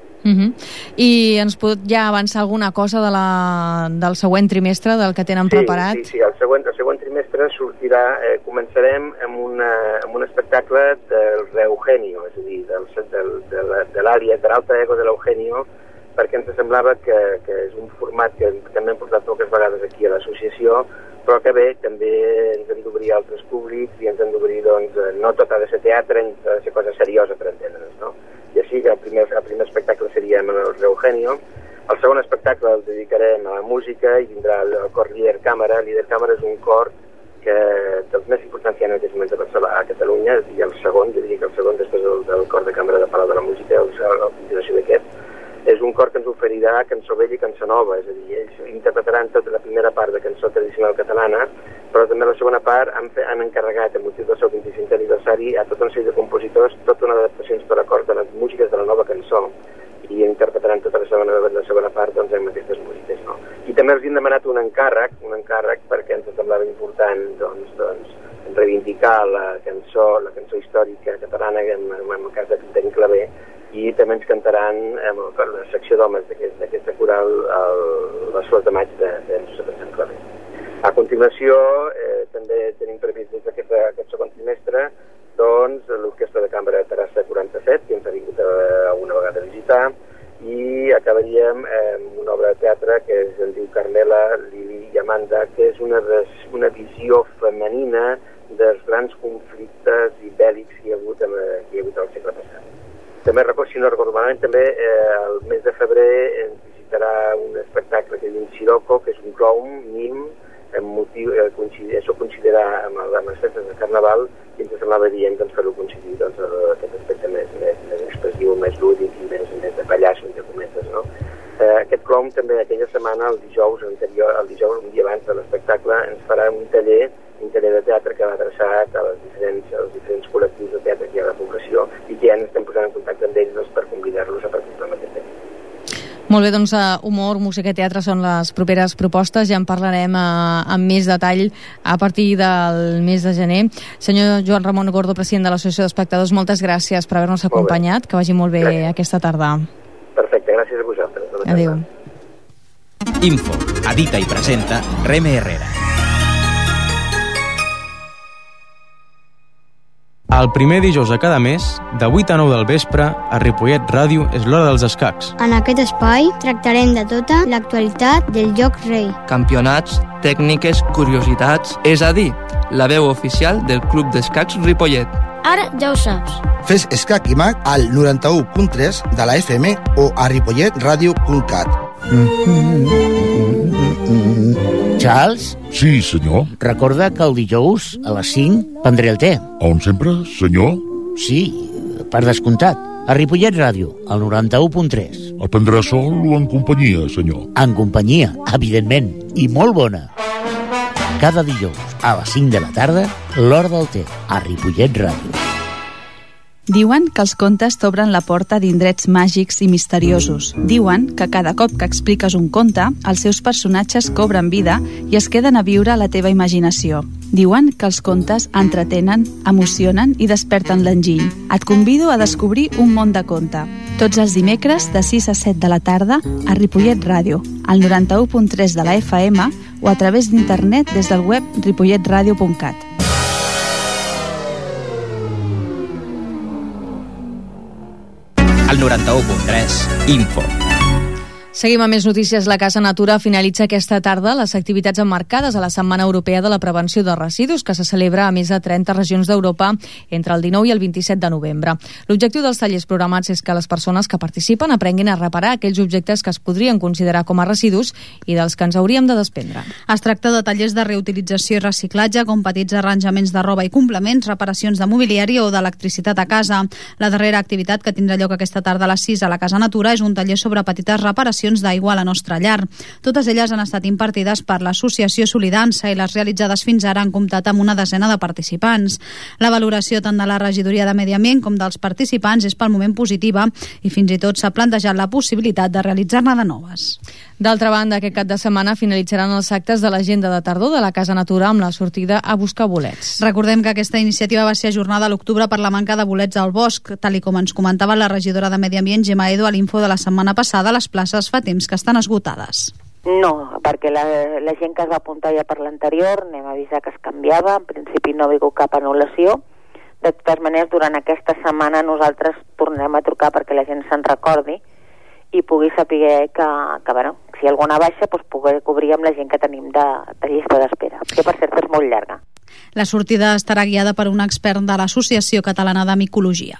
I ens pot ja avançar alguna cosa del següent trimestre, del que tenen preparat? Sí, el següent trimestre sortirà, començarem amb un espectacle del Eugenio, és a dir, de l'àlia, de l'alter ego de l'Eugenio, perquè ens semblava que és un format que també hem portat poques vegades aquí a l'associació, però que bé, també ens hem d'obrir altres públics i ens hem d'obrir, doncs, no tot ha de ser teatre, ha de ser cosa seriosa per entendre'ns, no? I així que el primer espectacle seria amb el Eugenio. El segon espectacle el dedicarem a la música i vindrà el cor Líder Càmera. Líder Càmera és un cor que dels més importants que hi ha en aquests moments a Catalunya, i el segon, jo diria que el segon després del cor de càmera de Palau de la Música, la continuació d'aquest, és un cor que ens oferirà cançó vella i cançó nova, és a dir, ells interpretaran tota la primera part de cançó tradicional catalana, però també la segona part han encarregat, a motiu del seu 25è aniversari, a tota una sèrie de compositors, tota una adaptacions per acord de les músiques de la nova cançó, i interpretaran tota la segona part, doncs, amb aquestes músiques, no? I també els hem demanat un encàrrec perquè ens semblava important, doncs, reivindicar la cançó històrica catalana, en el cas de Quintany Clavé, i també ens cantaran la secció d'homes d'aquesta coral les flors de maig de Josep Anselm Clavé. A continuació, també tenim previst des d'aquest segon trimestre, doncs, l'Orquestra de Cambra de Terrassa 47, que ens ha vingut una vegada a visitar, i acabaríem amb una obra de teatre que es diu Carmela, Lili i Amanda, que és una visió femenina dels grans conflictes i bèl·lics que hi ha hagut al segle passat. També, si no recordo malament, també el mes de febrer ens visitarà un espectacle que es diu Sirocco, que és un clown, mim, amb motiu, això coincidirà amb les festes de Carnaval, i ens semblava dient fer-lo coincidir, doncs, aquest aspecte més expressiu, més lúdic i més de pallasso, entre cometes, no? Aquest clown també aquella setmana, el dijous, un dia abans de l'espectacle, ens farà un taller de teatre que va adreçat als diferents col·lectius de teatre que hi ha a la població i que ja ens estem posant en contacte amb ells per convidar-los a participar en aquest tema. Molt bé, doncs humor, música i teatre són les properes propostes, ja en parlarem amb més detall a partir del mes de gener. Senyor Joan Ramon Gordo, president de l'Associació d'Espectadors, moltes gràcies per haver-nos acompanyat, que vagi molt bé aquesta tarda. Perfecte, gràcies a vosaltres. Adéu. Info, edita i presenta Reme Herrera. El primer dijous de cada mes, de 8 a 9 del vespre, a Ripollet Ràdio és l'hora dels escacs. En aquest espai tractarem de tota l'actualitat del joc rei. Campionats, tècniques, curiositats, és a dir, la veu oficial del Club d'Escacs Ripollet. Ara ja ho saps. Fes escac i mag al 91.3 de la FM o a ripolletradio.cat. Charles? Sí, senyor. Recorda que el dijous a les 5 prendré el te. On sempre, senyor? Sí, per descomptat. A Ripollet Ràdio, al 91.3. El prendrà sol o en companyia, senyor? En companyia, evidentment, i molt bona. Cada dijous a les 5 de la tarda, l'hora del te, a Ripollet Ràdio. Diuen que els contes t'obren la porta d'indrets màgics i misteriosos. Diuen que cada cop que expliques un conte, els seus personatges cobren vida i es queden a viure a la teva imaginació. Diuen que els contes entretenen, emocionen i desperten l'enginy. Et convido a descobrir un món de conte. Tots els dimecres de 6 a 7 de la tarda a Ripollet Ràdio, al 91.3 de la FM o a través d'internet des del web ripolletradio.cat. Al 91.3, Info. Seguim amb més notícies. La Casa Natura finalitza aquesta tarda les activitats emmarcades a la Setmana Europea de la Prevenció de Residus, que se celebra a més de 30 regions d'Europa entre el 19 i el 27 de novembre. L'objectiu dels tallers programats és que les persones que participen aprenguin a reparar aquells objectes que es podrien considerar com a residus i dels que ens hauríem de desprendre. Es tracta de tallers de reutilització i reciclatge, com petits arranjaments de roba i complements, reparacions de mobiliari o d'electricitat a casa. La darrera activitat, que tindrà lloc aquesta tarda a les 6 a la Casa Natura, és un taller sobre petites reparacions d'aigua a la nostra llar. Totes elles han estat impartides per l'Associació Solidança i les realitzades fins ara han comptat amb una desena de participants. La valoració tant de la Regidoria de Medi Ambient com dels participants és pel moment positiva i fins i tot s'ha plantejat la possibilitat de realitzar-ne de noves. D'altra banda, aquest cap de setmana finalitzaran els actes de l'agenda de tardor de la Casa Natura amb la sortida a buscar bolets. Recordem que aquesta iniciativa va ser ajornada a l'octubre per la manca de bolets al bosc. Tal i com ens comentava la regidora de Medi Ambient, Gemma Edo, a l'Info de la setmana passada, les places fa temps que estan esgotades. No, perquè la gent que es va apuntar ja per l'anterior, anem a avisar que es canviava, en principi no ha hagut cap anul·lació. De totes maneres, durant aquesta setmana nosaltres tornem a trucar perquè la gent se'n recordi i pugui saber que bueno, si alguna baixa, doncs poder cobrir amb la gent que tenim de llista d'espera, que per cert és molt llarga. La sortida estarà guiada per un expert de l'Associació Catalana de Micologia.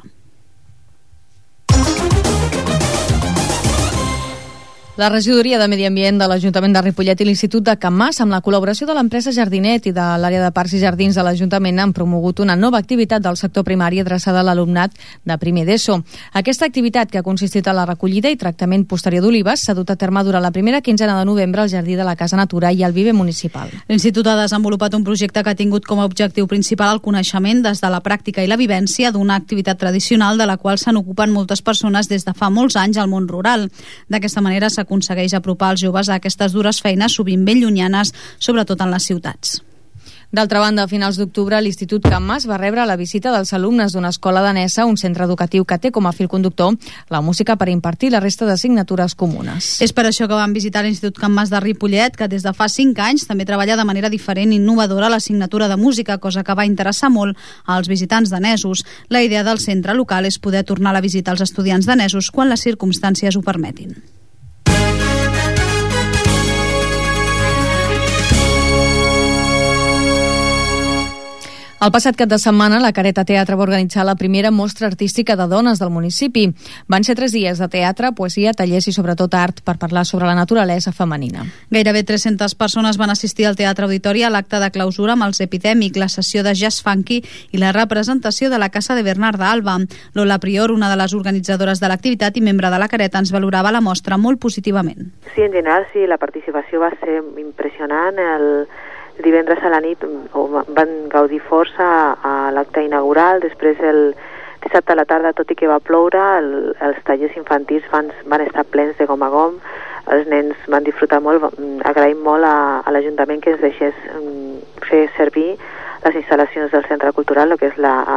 La Regidoria de Medi Ambient de l'Ajuntament de Ripollet i l'Institut de Can Mas, amb la col·laboració de l'empresa Jardinet i de l'àrea de Parcs i Jardins de l'Ajuntament, han promogut una nova activitat del sector primari adreçada a l'alumnat de primer d'ESO. Aquesta activitat, que ha consistit en la recollida i tractament posterior d'olives, s'ha dut a terme durant la primera quinzena de novembre al Jardí de la Casa Natura i al Viver Municipal. L'Institut ha desenvolupat un projecte que ha tingut com a objectiu principal el coneixement des de la pràctica i la vivència d'una activitat tradicional de la qual s'han ocupat moltes persones des de fa molts anys al món rural. D'aquesta manera s'aconsegueix apropar els joves a aquestes dures feines sovint ben llunyanes, sobretot en les ciutats. D'altra banda, a finals d'octubre, l'Institut Can Mas va rebre la visita dels alumnes d'una escola danesa, un centre educatiu que té com a fil conductor la música per impartir la resta d'assignatures comunes. És per això que vam visitar l'Institut Can Mas de Ripollet, que des de fa 5 anys també treballa de manera diferent i innovadora l'assignatura de música, cosa que va interessar molt als visitants danesos. La idea del centre local és poder tornar la visita als estudiants danesos quan les circumstàncies ho permetin. El passat cap de setmana, la Careta Teatre va organitzar la primera mostra artística de dones del municipi. Van ser 3 dies de teatre, poesia, tallers i sobretot art per parlar sobre la naturalesa femenina. Gairebé 300 persones van assistir al Teatre Auditori a l'acte de clausura amb els Epidèmic, la sessió de jazz funky i la representació de la Casa de Bernarda Alba. Lola Prior, una de les organitzadores de l'activitat i membre de la Careta, ens valorava la mostra molt positivament. Sí, en general, sí, la participació va ser impressionant. El divendres a la nit van gaudir força a l'acte inaugural, després el dissabte a la tarda, tot i que va ploure, els tallers infantils van estar plens de gom a gom, els nens van disfrutar molt, agraïm molt a l'Ajuntament que ens deixés fer servir les instal·lacions del Centre Cultural, el que és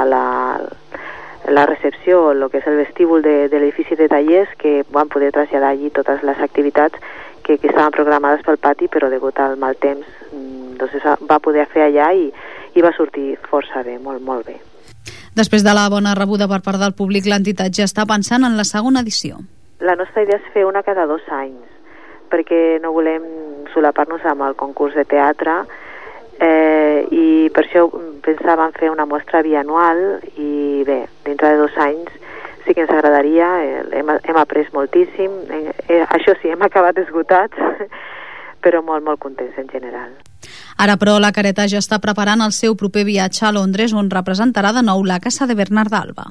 la recepció, el que és el vestíbul de l'edifici de tallers, que van poder traslladar allí totes les activitats que estaven programades pel pati, però degut al mal temps doncs va poder fer allà i va sortir força bé, molt bé. Després de la bona rebuda per part del públic, l'entitat ja està pensant en la segona edició. La nostra idea és fer una cada 2 anys, perquè no volem solapar-nos amb el concurs de teatre i per això pensàvem fer una mostra bianual i bé, dintre de 2 anys sí que ens agradaria, hem après moltíssim, això sí, hem acabat esgotats, però molt contents en general. Ara, però, la Careta ja està preparant el seu proper viatge a Londres, on representarà de nou la Casa de Bernarda Alba.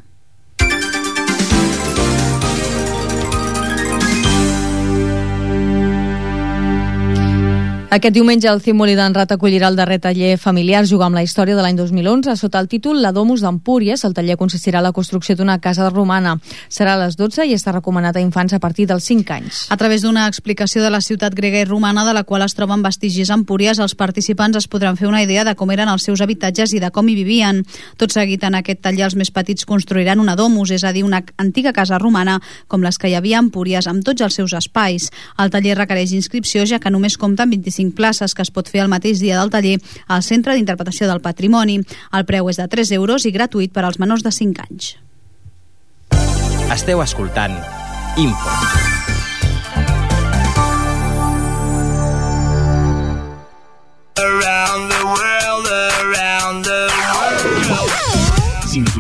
Aquest diumenge el Címboli d'Enrat acollirà el darrer taller familiar Jugar amb la història de l'any 2011 sota el títol La Domus d'Empúries. El taller consistirà en la construcció d'una casa romana. Serà a les 12 i està recomanat a infants a partir dels 5 anys. A través d'una explicació de la ciutat grega i romana de la qual es troben vestigis a Empúries, els participants es podran fer una idea de com eren els seus habitatges i de com hi vivien. Tot seguit, en aquest taller, els més petits construiran una domus, és a dir, una antiga casa romana com les que hi havia a Empúries, amb tots els seus espais. El taller requereix inscripció, ja que només compta amb 25 places, que es pot fer el mateix dia del taller al Centre d'Interpretació del Patrimoni. El preu és de 3 euros i gratuït per als menors de 5 anys. Esteu escoltant Info.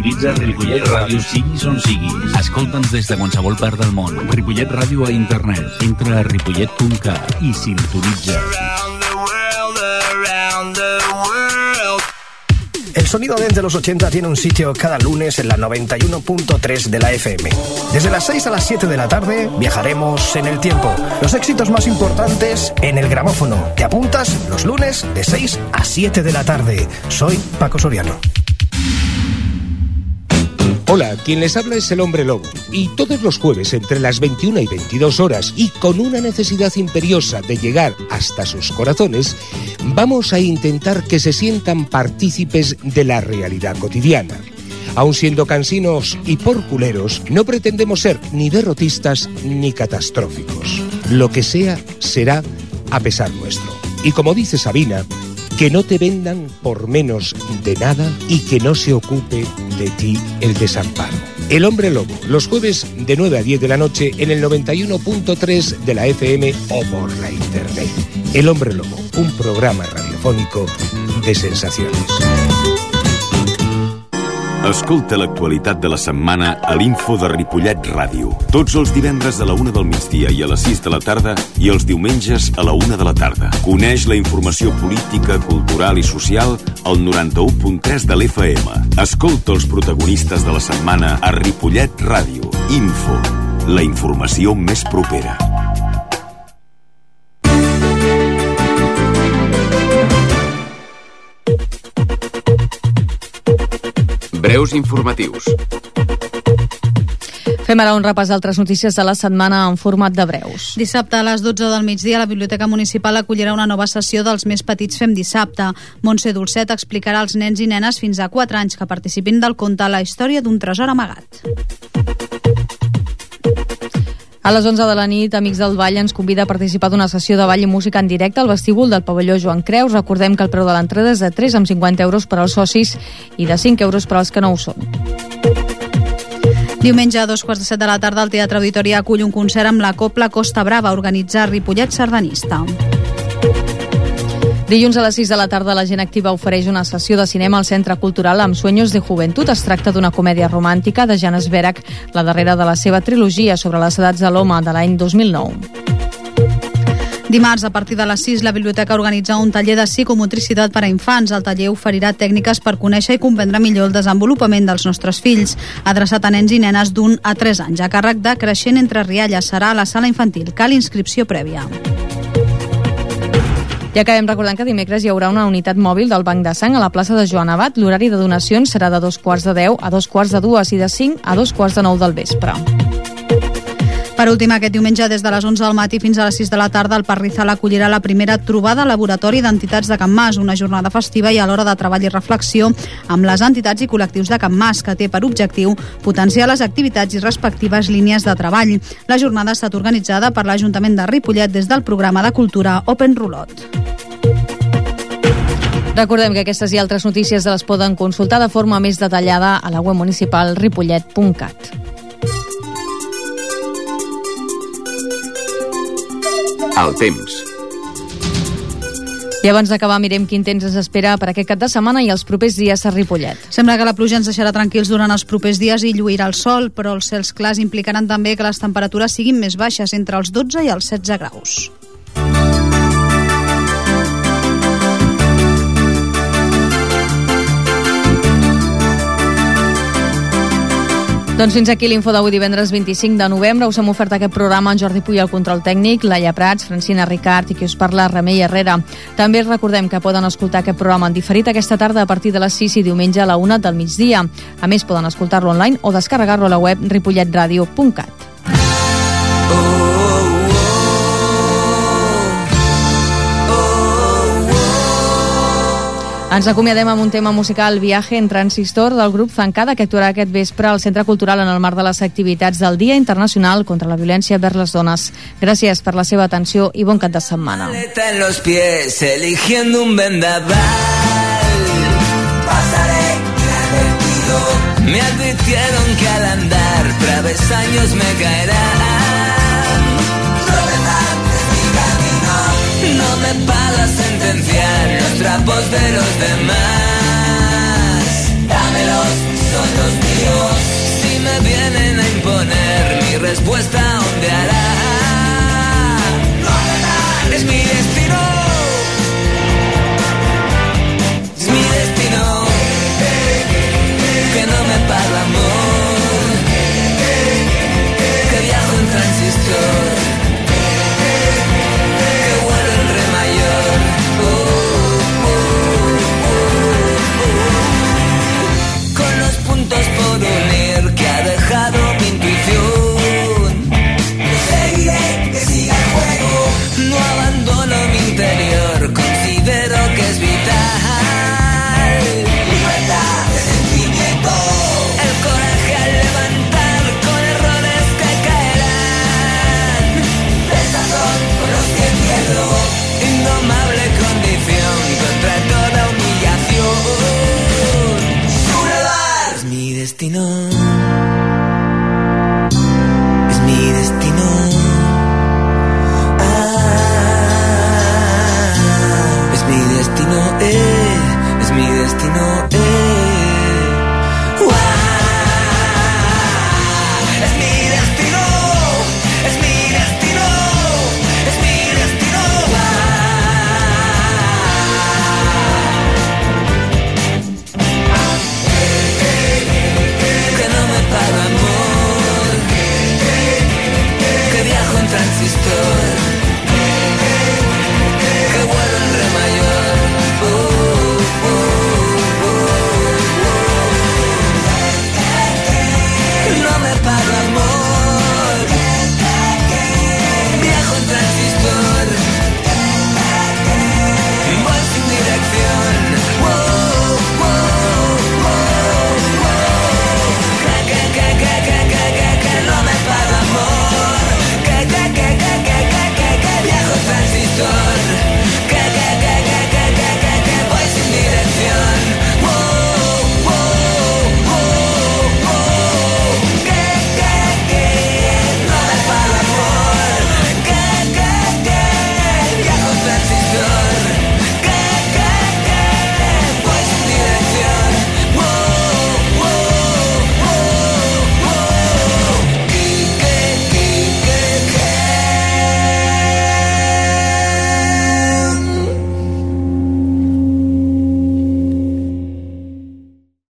Sintonitza Ripollet Ràdio siguis on siguis. Escolta'ns des de qualsevol part del món. Ripollet Ràdio a internet. Entra a ripollet.cat i sintonitza. El sonido desde los 80 tiene un sitio cada lunes en la 91.3 de la FM. Desde las 6 a las 7 de la tarde viajaremos en el tiempo. Los éxitos más importantes en el gramófono. ¿Te apuntas? Los lunes de 6 a 7 de la tarde. Soy Paco Soriano. Hola, quien les habla es el Hombre Lobo. Y todos los jueves entre las 21 y 22 horas y con una necesidad imperiosa de llegar hasta sus corazones, vamos a intentar que se sientan partícipes de la realidad cotidiana. Aun siendo cansinos y porculeros, no pretendemos ser ni derrotistas ni catastróficos. Lo que sea, será a pesar nuestro. Y como dice Sabina, que no te vendan por menos de nada y que no se ocupe de ti el desamparo. El Hombre Lobo, los jueves de 9 a 10 de la noche en el 91.3 de la FM o por la internet. El Hombre Lobo, un programa radiofónico de sensaciones. Escolta l'actualitat de la setmana a l'Info de Ripollet Ràdio. Tots els divendres a la 1 del migdia i a les 6 de la tarda i els diumenges a la 1 de la tarda. Coneix la informació política, cultural i social al 91.3 de l'FM. Escolta els protagonistes de la setmana a Ripollet Ràdio. Info, la informació més propera. Breus informatius. Fem ara un repàs d'altres notícies de la setmana en format de breus. Dissabte a les 12 del migdia la Biblioteca Municipal acollirà una nova sessió dels Més Petits Fem Dissabte. Montse Dolcet explicarà als nens i nenes fins a 4 anys que participin del conte La història d'un tresor amagat. A les 11 de la nit, Amics del Ball ens convida a participar d'una sessió de ball i música en directe al vestíbul del pavelló Joan Creus. Recordem que el preu de l'entrada és de 3,50 euros per als socis i de 5 euros per als que no ho són. Diumenge a 2:15 de la tarda el Teatre Auditori acull un concert amb la Copla Costa Brava, organitzar Ripollet Sardanista. Dilluns a les 6 de la tarda la Gent Activa ofereix una sessió de cinema al Centre Cultural amb Sueños de Juventud. Es tracta d'una comèdia romàntica de Jan Sverach, la darrera de la seva trilogia sobre les edats de l'home de l'any 2009. Dimarts, a partir de les 6, la Biblioteca organitza un taller de psicomotricitat per a infants. El taller oferirà tècniques per conèixer i comprendre millor el desenvolupament dels nostres fills, adreçat a nens i nenes d'1 a 3 anys, a càrrec de Creixent entre Rialles. Serà a la sala infantil. Cal inscripció prèvia. I acabem recordant que dimecres hi haurà una unitat mòbil del Banc de Sang a la plaça de Joan Abat. L'horari de donacions serà de 2:15 a 2:45 i de 5 a 2:45 del vespre. Per últim, aquest diumenge, des de les 11 del matí fins a les 6 de la tarda, el Parrizal acollirà la primera trobada laboratori d'entitats de Can Mas, una jornada festiva i alhora de treball i reflexió amb les entitats i col·lectius de Can Mas, que té per objectiu potenciar les activitats i respectives línies de treball. La jornada ha estat organitzada per l'Ajuntament de Ripollet des del programa de cultura Open Rulot. Recordem que aquestes i altres notícies les poden consultar de forma més detallada a la web municipal ripollet.cat. El temps. I abans d'acabar mirem quin temps ens espera per aquest cap de setmana i els propers dies a Ripollet. Sembla que la pluja ens deixarà tranquils durant els propers dies i lluirà el sol, però els cels clars implicaran també que les temperatures siguin més baixes, entre els 12 i els 16 graus. Doncs fins aquí l'info d'avui divendres 25 de novembre. Us hem ofert aquest programa en Jordi Puy al control tècnic, Laia Prats, Francina Ricard i qui us parla, Remei Herrera. També recordem que poden escoltar aquest programa en diferit aquesta tarda a partir de les 6 i diumenge a la 1 del migdia. A més, poden escoltar-lo online o descarregar-lo a la web ripolletradio.cat. Ens acomiadem amb un tema musical, Viaje en Transistor, del grup Zancada, que actuarà aquest vespre al Centre Cultural en el marc de les activitats del Dia Internacional contra la Violència vers les Dones. Gràcies per la seva atenció i bon cap de setmana. En los pies, eligiendo un vendaval. Pasaré inadvertido. Me advirtieron que al andar travesaños me caerán. Tropezar es mi camino. No me pagas sentenciar los trapos de los demás. Dámelos. son los míos. Si me vienen a imponer, mi respuesta ondeará.